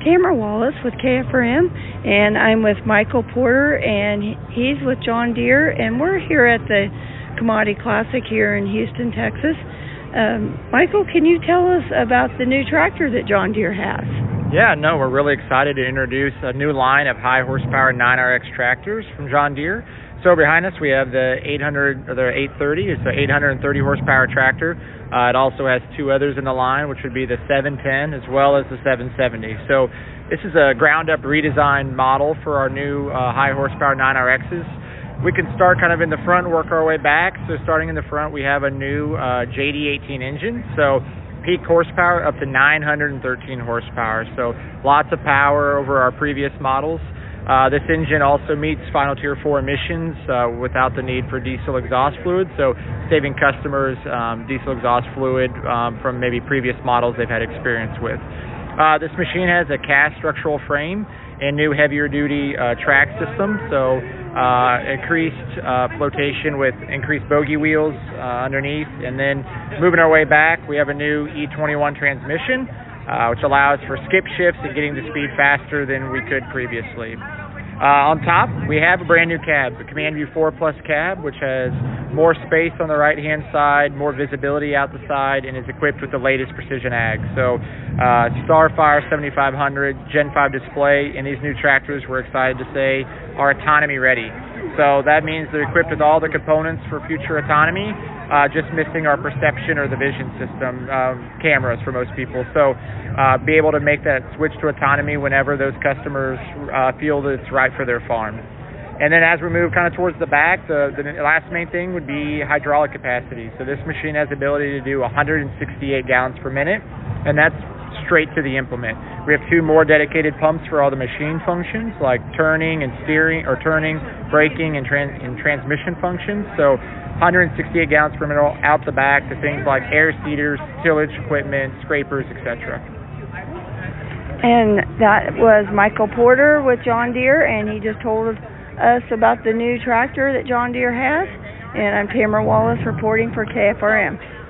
Tamara Wallace with KFRM, and I'm with Michael Porter, and he's with John Deere, and we're here at the Commodity Classic here in Houston, Texas. Michael, can you tell us about the new tractor that John Deere has? Yeah, no, we're really excited to introduce a new line of high horsepower 9RX tractors from John Deere. So behind us we have the 830. It's an 830 horsepower tractor. It also has two others in the line, which would be the 710 as well as the 770. So this is a ground up redesigned model for our new high horsepower 9RXs. We can start kind of in the front and work our way back. So starting in the front, we have a new JD18 engine. So peak horsepower up to 913 horsepower. So lots of power over our previous models. This engine also meets final Tier 4 emissions without the need for diesel exhaust fluid, so saving customers diesel exhaust fluid from maybe previous models they've had experience with. This machine has a cast structural frame and new heavier duty track system, so increased flotation with increased bogie wheels underneath. And then moving our way back, we have a new E21 transmission, which allows for skip shifts and getting to speed faster than we could previously. On top, we have a brand new cab, the Command View 4 Plus cab, which has more space on the right-hand side, more visibility out the side, and is equipped with the latest precision ag. So Starfire 7500 Gen 5 display, and these new tractors, we're excited to say, are autonomy ready. So that means they're equipped with all the components for future autonomy, just missing our perception or the vision system cameras for most people. So be able to make that switch to autonomy whenever those customers feel that it's right for their farm. And then as we move kind of towards the back, the last main thing would be hydraulic capacity. So this machine has the ability to do 168 gallons per minute, and that's straight to the implement. We have two more dedicated pumps for all the machine functions like turning and steering, or turning, braking, and transmission functions. So 168 gallons per minute out the back to things like air seeders, tillage equipment, scrapers, etc. And that was Michael Porter with John Deere, and he just told us about the new tractor that John Deere has. And I'm Tamara Wallace reporting for KFRM.